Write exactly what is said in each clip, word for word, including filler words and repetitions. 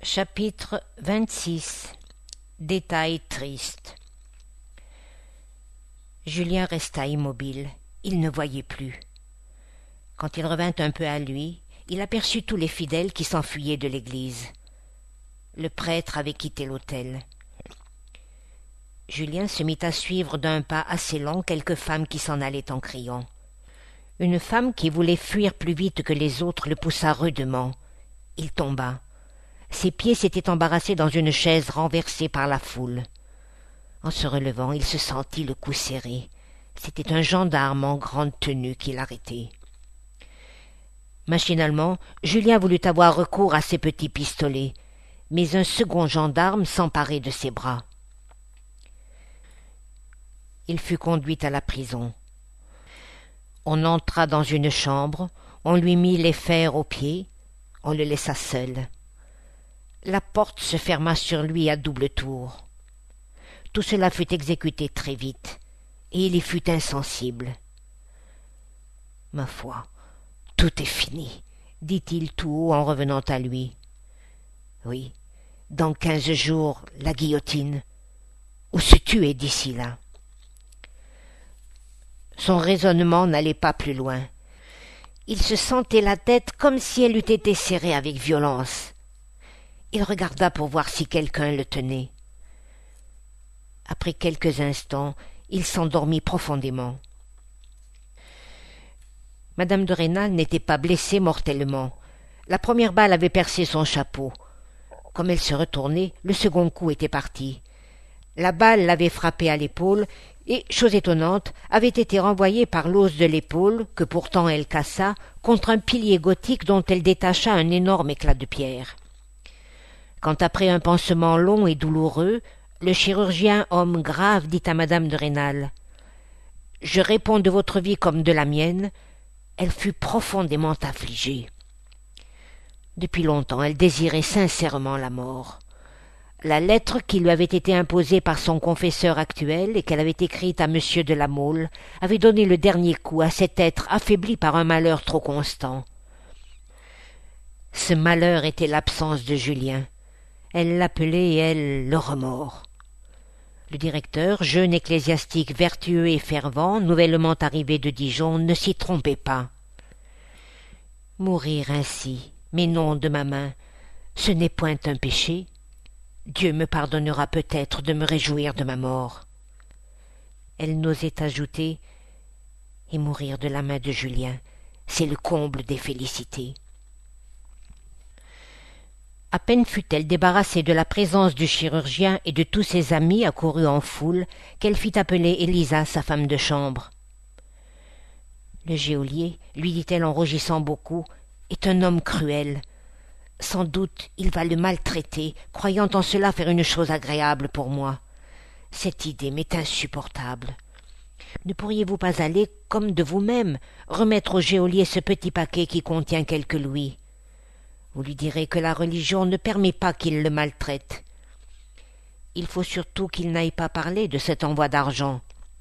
Chapitre vingt-six. Détail triste. Julien resta immobile. Il ne voyait plus. Quand il revint un peu à lui, il aperçut tous les fidèles qui s'enfuyaient de l'église. Le prêtre avait quitté l'autel. Julien se mit à suivre d'un pas assez lent quelques femmes qui s'en allaient en criant. Une femme qui voulait fuir plus vite que les autres le poussa rudement. Il tomba. Ses pieds s'étaient embarrassés dans une chaise renversée par la foule. En se relevant, il se sentit le cou serré. C'était un gendarme en grande tenue qui l'arrêtait. Machinalement, Julien voulut avoir recours à ses petits pistolets, mais un second gendarme s'emparait de ses bras. Il fut conduit à la prison. On entra dans une chambre, on lui mit les fers aux pieds, on le laissa seul. La porte se ferma sur lui à double tour. Tout cela fut exécuté très vite, et il y fut insensible. « Ma foi, tout est fini, » dit-il tout haut en revenant à lui. « Oui, dans quinze jours, la guillotine, ou se tuer d'ici là. » Son raisonnement n'allait pas plus loin. Il se sentait la tête comme si elle eût été serrée avec violence. Il regarda pour voir si quelqu'un le tenait. Après quelques instants, il s'endormit profondément. Madame de Rênal n'était pas blessée mortellement. La première balle avait percé son chapeau. Comme elle se retournait, le second coup était parti. La balle l'avait frappée à l'épaule et, chose étonnante, avait été renvoyée par l'os de l'épaule, que pourtant elle cassa, contre un pilier gothique dont elle détacha un énorme éclat de pierre. Quand après un pansement long et douloureux, le chirurgien, homme grave, dit à madame de Rênal « Je réponds de votre vie comme de la mienne », elle fut profondément affligée. Depuis longtemps, elle désirait sincèrement la mort. La lettre qui lui avait été imposée par son confesseur actuel et qu'elle avait écrite à monsieur de La Mole avait donné le dernier coup à cet être affaibli par un malheur trop constant. Ce malheur était l'absence de Julien. Elle l'appelait, et elle, le remords. Le directeur, jeune ecclésiastique vertueux et fervent, nouvellement arrivé de Dijon, ne s'y trompait pas. Mourir ainsi, mais non de ma main, ce n'est point un péché. Dieu me pardonnera peut-être de me réjouir de ma mort. Elle n'osait ajouter « Et mourir de la main de Julien, c'est le comble des félicités. » À peine fut-elle débarrassée de la présence du chirurgien et de tous ses amis accourus en foule qu'elle fit appeler Élisa, sa femme de chambre. « Le geôlier, lui dit-elle en rougissant beaucoup, est un homme cruel. Sans doute il va le maltraiter, croyant en cela faire une chose agréable pour moi. Cette idée m'est insupportable. Ne pourriez-vous pas aller, comme de vous-même, remettre au geôlier ce petit paquet qui contient quelques louis ? Vous lui direz que la religion ne permet pas qu'il le maltraite. Il faut surtout qu'il n'aille pas parler de cet envoi d'argent.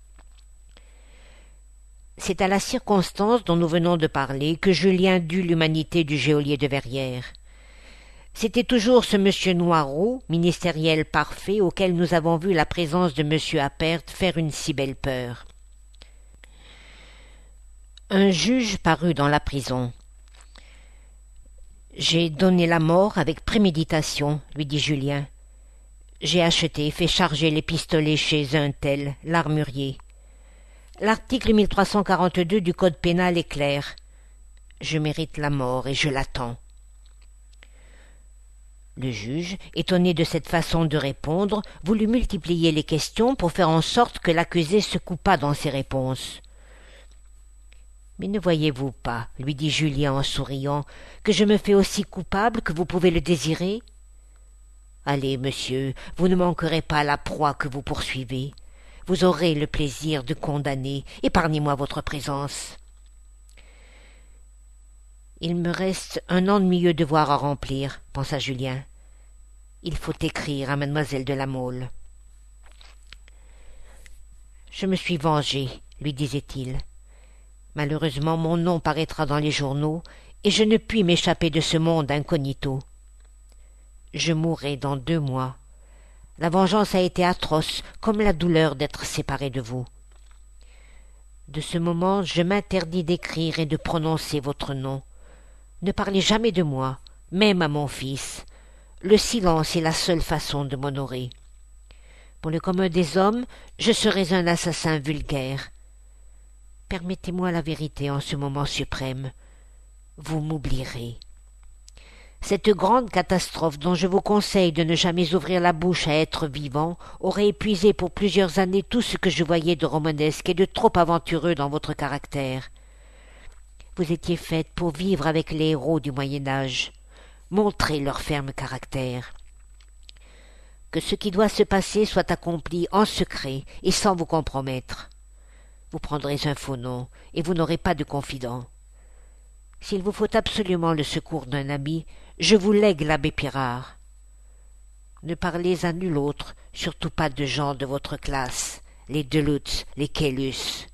C'est à la circonstance dont nous venons de parler que Julien dut l'humanité du geôlier de Verrières. C'était toujours ce monsieur Noiraud, ministériel parfait, auquel nous avons vu la présence de monsieur Appert faire une si belle peur. Un juge parut dans la prison. « J'ai donné la mort avec préméditation, » lui dit Julien. « J'ai acheté et fait charger les pistolets chez un tel, l'armurier. L'article mille trois cent quarante-deux du code pénal est clair. Je mérite la mort et je l'attends. » Le juge, étonné de cette façon de répondre, voulut multiplier les questions pour faire en sorte que l'accusé se coupât dans ses réponses. « Mais ne voyez-vous pas, lui dit Julien en souriant, que je me fais aussi coupable que vous pouvez le désirer ? Allez, monsieur, vous ne manquerez pas la proie que vous poursuivez. Vous aurez le plaisir de condamner. Épargnez-moi votre présence. » Il me reste un ennuyeux devoir à remplir, pensa Julien. Il faut écrire à mademoiselle de La Mole. Je me suis vengé, lui disait-il. Malheureusement, mon nom paraîtra dans les journaux, et je ne puis m'échapper de ce monde incognito. Je mourrai dans deux mois. La vengeance a été atroce, comme la douleur d'être séparé de vous. De ce moment, je m'interdis d'écrire et de prononcer votre nom. Ne parlez jamais de moi, même à mon fils. Le silence est la seule façon de m'honorer. Pour le commun des hommes, je serais un assassin vulgaire. Permettez-moi la vérité en ce moment suprême. Vous m'oublierez. Cette grande catastrophe dont je vous conseille de ne jamais ouvrir la bouche à être vivant aurait épuisé pour plusieurs années tout ce que je voyais de romanesque et de trop aventureux dans votre caractère. Vous étiez faite pour vivre avec les héros du Moyen-Âge. Montrez leur ferme caractère. Que ce qui doit se passer soit accompli en secret et sans vous compromettre. Vous prendrez un faux nom et vous n'aurez pas de confident. S'il vous faut absolument le secours d'un ami, je vous lègue l'abbé Pirard. Ne parlez à nul autre, surtout pas de gens de votre classe, les Delutz, les Caylus.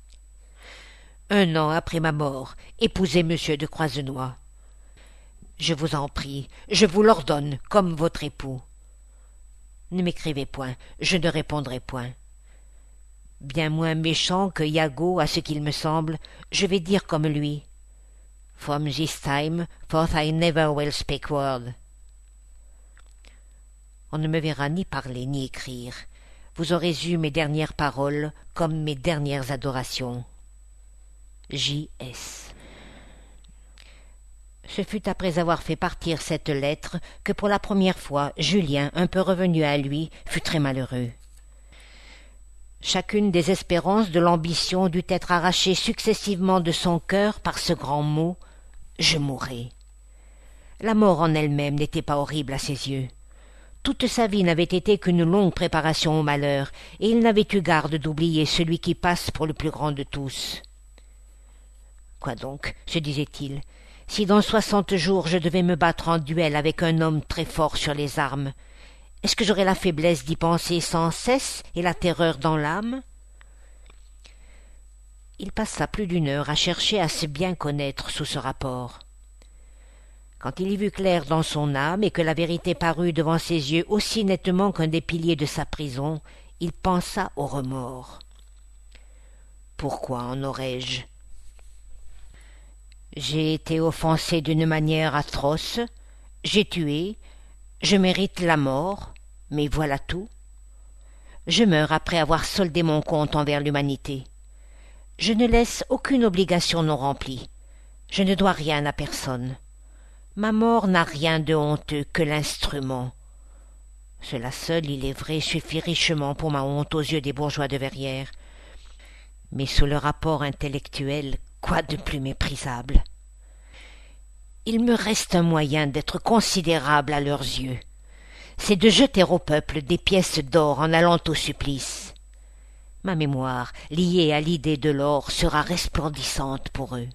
Un an après ma mort, épousez monsieur de Croisenois. Je vous en prie, je vous l'ordonne, comme votre époux. Ne m'écrivez point, je ne répondrai point. Bien moins méchant que Iago, à ce qu'il me semble, je vais dire comme lui. From this time forth I never will speak word. On ne me verra ni parler ni écrire. Vous aurez eu mes dernières paroles comme mes dernières adorations. J S Ce fut après avoir fait partir cette lettre que pour la première fois Julien, un peu revenu à lui, fut très malheureux. Chacune des espérances de l'ambition dut être arrachée successivement de son cœur par ce grand mot « Je mourrai ». La mort en elle-même n'était pas horrible à ses yeux. Toute sa vie n'avait été qu'une longue préparation au malheur, et il n'avait eu garde d'oublier celui qui passe pour le plus grand de tous. Quoi donc, se disait-il, si dans soixante jours je devais me battre en duel avec un homme très fort sur les armes, est-ce que j'aurais la faiblesse d'y penser sans cesse et la terreur dans l'âme? Il passa plus d'une heure à chercher à se bien connaître sous ce rapport. Quand il y vit clair dans son âme et que la vérité parut devant ses yeux aussi nettement qu'un des piliers de sa prison, il pensa au remords. Pourquoi en aurais-je? J'ai été offensé d'une manière atroce, j'ai tué, je mérite la mort, mais voilà tout. Je meurs après avoir soldé mon compte envers l'humanité. Je ne laisse aucune obligation non remplie. Je ne dois rien à personne. Ma mort n'a rien de honteux que l'instrument. Cela seul, il est vrai, suffit richement pour ma honte aux yeux des bourgeois de Verrières. Mais sous le rapport intellectuel, quoi de plus méprisable? Il me reste un moyen d'être considérable à leurs yeux. C'est de jeter au peuple des pièces d'or en allant au supplice. Ma mémoire, liée à l'idée de l'or, sera resplendissante pour eux.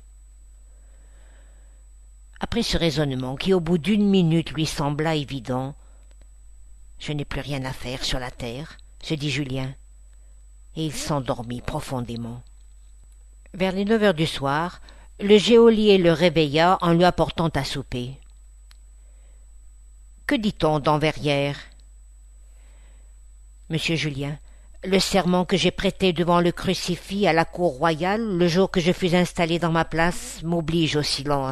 Après ce raisonnement, qui au bout d'une minute lui sembla évident, « Je n'ai plus rien à faire sur la terre, » se dit Julien, et il s'endormit profondément. Vers les neuf heures du soir, le geôlier le réveilla en lui apportant à souper. « Que dit-on dans Verrières ?»« Monsieur Julien, le serment que j'ai prêté devant le crucifix à la cour royale le jour que je fus installé dans ma place m'oblige au silence. »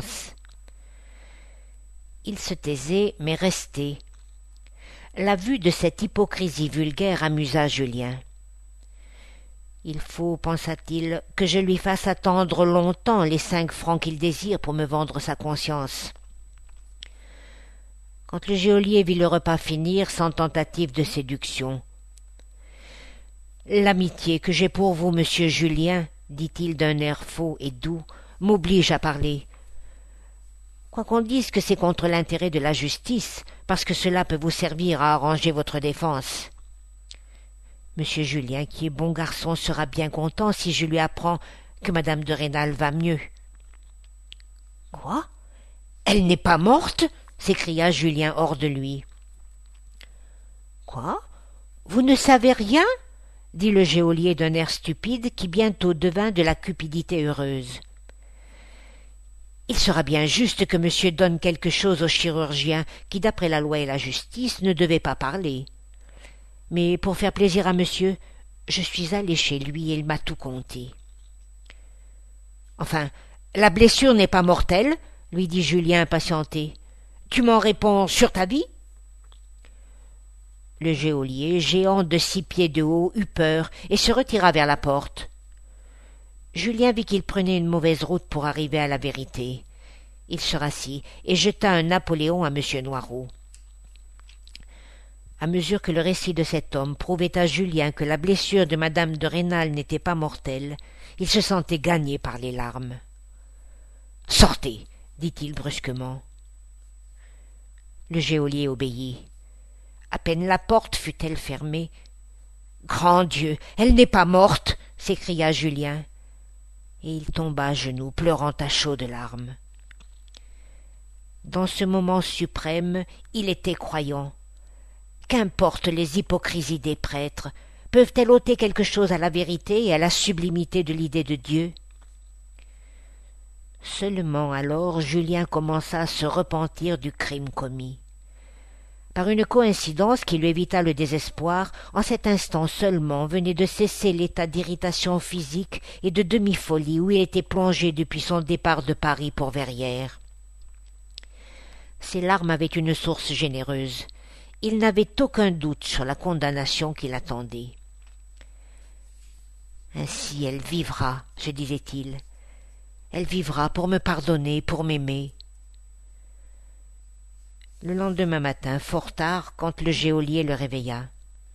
Il se taisait, mais restait. La vue de cette hypocrisie vulgaire amusa Julien. Il faut, pensa-t-il, que je lui fasse attendre longtemps les cinq francs qu'il désire pour me vendre sa conscience. Quand le geôlier vit le repas finir sans tentative de séduction, « L'amitié que j'ai pour vous, monsieur Julien, dit-il d'un air faux et doux, m'oblige à parler. Quoiqu'on dise que c'est contre l'intérêt de la justice, parce que cela peut vous servir à arranger votre défense. Monsieur Julien, qui est bon garçon, sera bien content si je lui apprends que madame de Rênal va mieux. »« Quoi? Elle n'est pas morte ?» s'écria Julien hors de lui. « Quoi? Vous ne savez rien ?» dit le geôlier d'un air stupide qui bientôt devint de la cupidité heureuse. « Il sera bien juste que monsieur donne quelque chose au chirurgien qui, d'après la loi et la justice, ne devait pas parler. Mais pour faire plaisir à monsieur, je suis allé chez lui et il m'a tout conté. Enfin, la blessure n'est pas mortelle, lui dit Julien impatienté. Tu m'en réponds sur ta vie? Le geôlier, géant de six pieds de haut, eut peur et se retira vers la porte. Julien vit qu'il prenait une mauvaise route pour arriver à la vérité. Il se rassit et jeta un Napoléon à monsieur Noiroud. À mesure que le récit de cet homme prouvait à Julien que la blessure de madame de Rênal n'était pas mortelle, il se sentait gagné par les larmes. « Sortez !» dit-il brusquement. Le geôlier obéit. À peine la porte fut-elle fermée. « Grand Dieu, elle n'est pas morte !» s'écria Julien. Et il tomba à genoux, pleurant à chaudes larmes. Dans ce moment suprême, il était croyant. Qu'importent les hypocrisies des prêtres, peuvent-elles ôter quelque chose à la vérité et à la sublimité de l'idée de Dieu? Seulement alors Julien commença à se repentir du crime commis. Par une coïncidence qui lui évita le désespoir, en cet instant seulement venait de cesser l'état d'irritation physique et de demi-folie où il était plongé depuis son départ de Paris pour Verrières. Ses larmes avaient une source généreuse. Il n'avait aucun doute sur la condamnation qui l'attendait. « Ainsi elle vivra, se disait-il. Elle vivra pour me pardonner, pour m'aimer. » Le lendemain matin, fort tard, quand le geôlier le réveilla.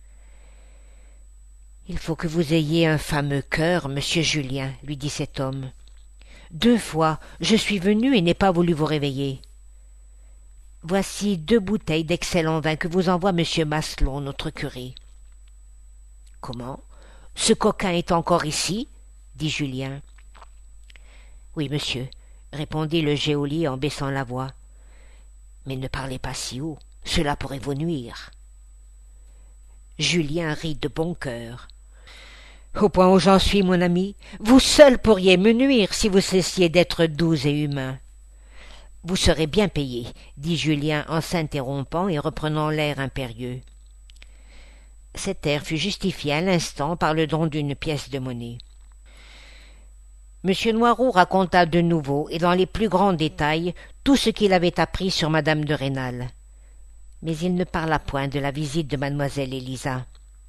« Il faut que vous ayez un fameux cœur, monsieur Julien, lui dit cet homme. Deux fois, je suis venu et n'ai pas voulu vous réveiller. Voici deux bouteilles d'excellent vin que vous envoie monsieur Maslon, notre curé. »« Comment? Ce coquin est encore ici ?» dit Julien. « Oui, monsieur, » répondit le geôlier en baissant la voix. « Mais ne parlez pas si haut, cela pourrait vous nuire. » Julien rit de bon cœur. « Au point où j'en suis, mon ami, vous seul pourriez me nuire si vous cessiez d'être doux et humain. »« Vous serez bien payé, » dit Julien en s'interrompant et reprenant l'air impérieux. Cet air fut justifié à l'instant par le don d'une pièce de monnaie. Monsieur Noiroud raconta de nouveau et dans les plus grands détails tout ce qu'il avait appris sur madame de Rênal. Mais il ne parla point de la visite de mademoiselle Élisa.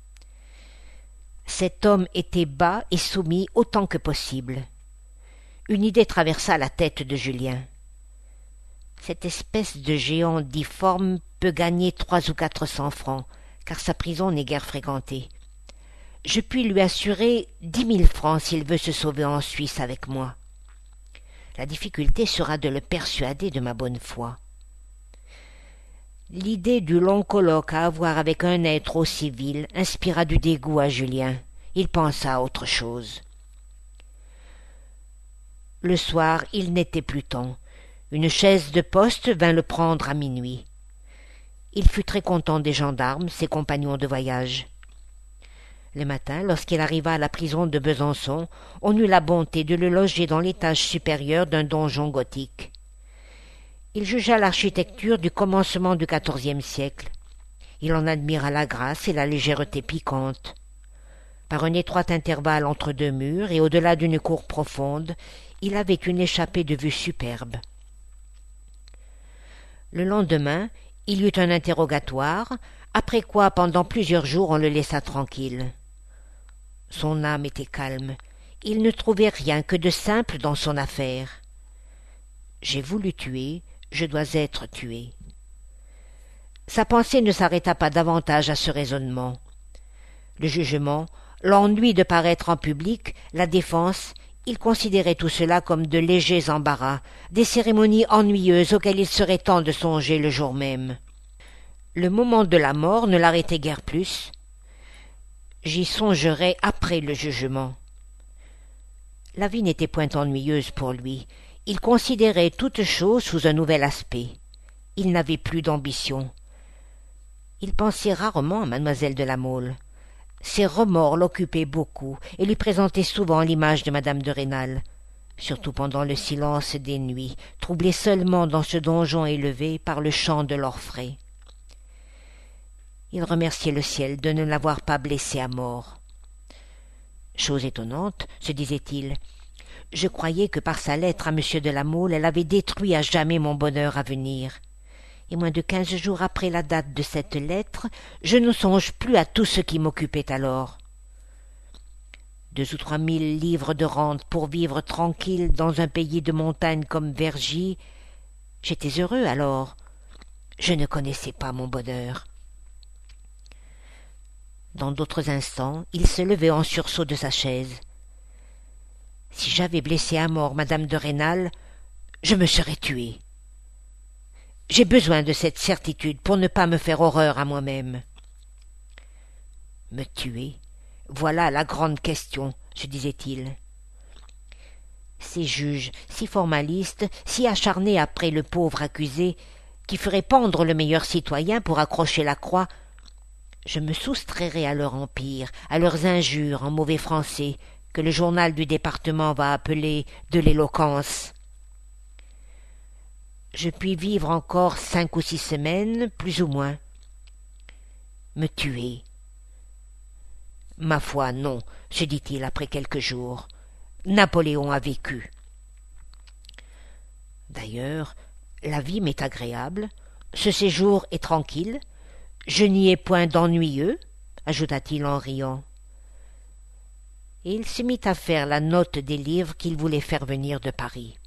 Cet homme était bas et soumis autant que possible. Une idée traversa la tête de Julien. Cette espèce de géant difforme peut gagner trois ou quatre cents francs, car sa prison n'est guère fréquentée. Je puis lui assurer dix mille francs s'il veut se sauver en Suisse avec moi. La difficulté sera de le persuader de ma bonne foi. L'idée du long colloque à avoir avec un être aussi vil inspira du dégoût à Julien. Il pensa à autre chose. Le soir, il n'était plus temps. Une chaise de poste vint le prendre à minuit. Il fut très content des gendarmes, ses compagnons de voyage. Le matin, lorsqu'il arriva à la prison de Besançon, on eut la bonté de le loger dans l'étage supérieur d'un donjon gothique. Il jugea l'architecture du commencement du quatorzième siècle. Il en admira la grâce et la légèreté piquante. Par un étroit intervalle entre deux murs et au-delà d'une cour profonde, il avait une échappée de vue superbe. Le lendemain, il y eut un interrogatoire, après quoi pendant plusieurs jours on le laissa tranquille. Son âme était calme. Il ne trouvait rien que de simple dans son affaire. J'ai voulu tuer, je dois être tué. Sa pensée ne s'arrêta pas davantage à ce raisonnement. Le jugement, l'ennui de paraître en public, la défense, il considérait tout cela comme de légers embarras, des cérémonies ennuyeuses auxquelles il serait temps de songer le jour même. Le moment de la mort ne l'arrêtait guère plus. J'y songerai après le jugement. La vie n'était point ennuyeuse pour lui. Il considérait toutes choses sous un nouvel aspect. Il n'avait plus d'ambition. Il pensait rarement à mademoiselle de La Mole. Ses remords l'occupaient beaucoup et lui présentaient souvent l'image de madame de Rênal. surtout pendant le silence des nuits, troublé seulement dans ce donjon élevé par le chant de l'orfraie. Il remerciait le ciel de ne l'avoir pas blessé à mort. Chose étonnante, se disait-il, je croyais que par sa lettre à Monsieur de La Mole, elle avait détruit à jamais mon bonheur à venir. Et moins de quinze jours après la date de cette lettre, je ne songe plus à tout ce qui m'occupait alors. Deux ou trois mille livres de rente pour vivre tranquille dans un pays de montagne comme Vergy. J'étais heureux alors. Je ne connaissais pas mon bonheur. Dans d'autres instants, il se levait en sursaut de sa chaise. Si j'avais blessé à mort madame de Rênal, je me serais tué. J'ai besoin de cette certitude pour ne pas me faire horreur à moi-même. Me tuer, voilà la grande question, se disait-il. Ces juges, si formalistes, si acharnés après le pauvre accusé, qui feraient pendre le meilleur citoyen pour accrocher la croix, je me soustrairais à leur empire, à leurs injures en mauvais français, que le journal du département va appeler de l'éloquence. Je puis vivre encore cinq ou six semaines, plus ou moins. Me tuer. Ma foi, non, se dit-il après quelques jours. Napoléon a vécu. D'ailleurs, la vie m'est agréable, ce séjour est tranquille, je n'y ai point d'ennuyeux, ajouta-t-il en riant. Et il se mit à faire la note des livres qu'il voulait faire venir de Paris.